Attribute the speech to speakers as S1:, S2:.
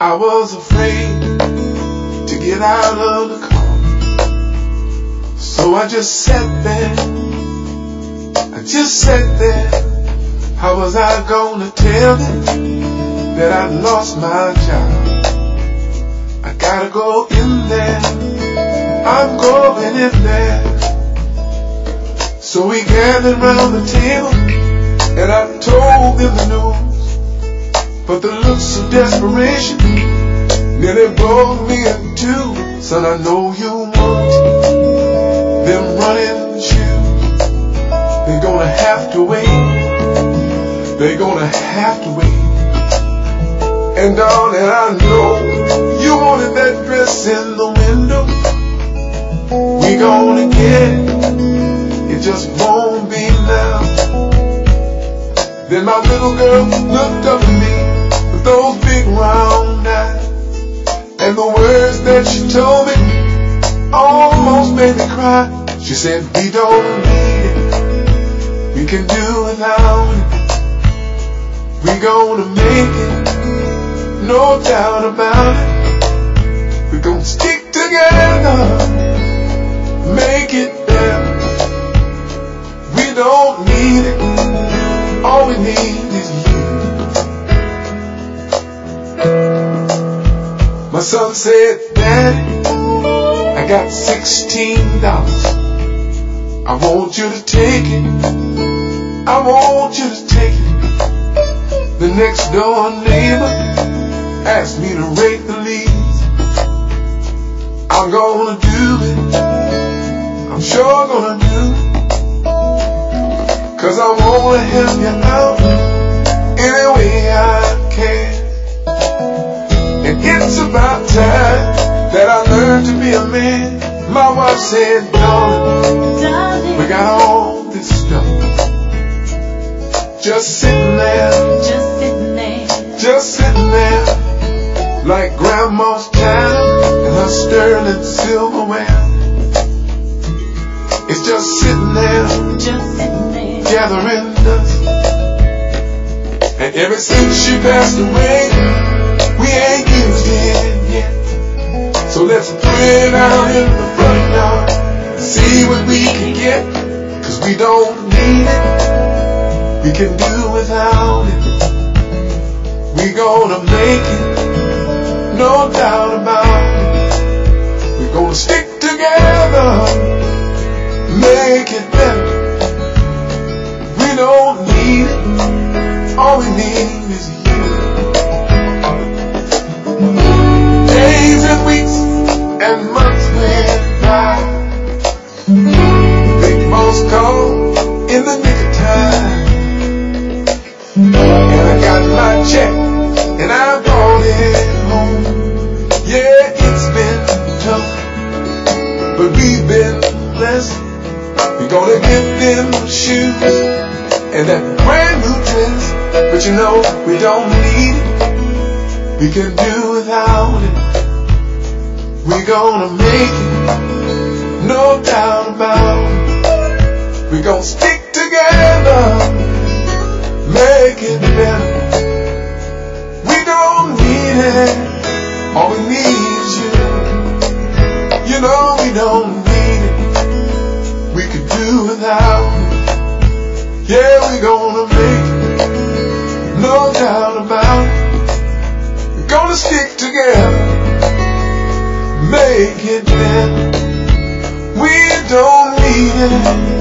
S1: I was afraid to get out of the car, so I just sat there. How was I gonna tell them that I'd lost my job? I gotta go in there, I'm going in there. So we gathered round the table and I told them the news, but the looks of desperation nearly broke me in two. Son, I know you want them running shoes. They're gonna have to wait. They're gonna have to wait. And darling, I know you wanted that dress in the window. We gonna get it. It just won't be now. Then my little girl looked up at me with those big round eyes, and the words that she told me almost made me cry. She said, we don't need it, we can do without it. We gonna make it, no doubt about it. We gonna stick together, make it better. We don't need it, all we need is you. My son said, Daddy, I got $16. I want you to take it, I want you to take it. The next door neighbor asked me to rake the leaves. I'm gonna do it, I'm sure gonna do it, 'cause I wanna help you out any way I can. And it's about time that I learned to be a man. My wife said, darling, we got all this stuff just sitting there, like grandma's china and her sterling silverware. It's just sitting there, gathering dust. And ever since she passed away, we ain't used it yet. So let's put it out in the front yard, see what we can get. 'Cause we don't need it, we can do without it. We gonna make it, no doubt about it. We're gonna stick together, make it better. We don't need it, all we need is you. Days and weeks and months went by. Big boss called in the nick of time, and I got my check and I brought it home. Yeah, it's been tough, but we've been blessed. We're gonna get them shoes and that brand new dress, but you know we don't need it, we can do without it. We're gonna make it, no doubt about it. We're gonna stick together, make it better. We don't need it, all we need is you. You know we don't need it, we could do without it. Yeah, we're gonna make it, no doubt about it. We're gonna stick together, make it better. We don't need it.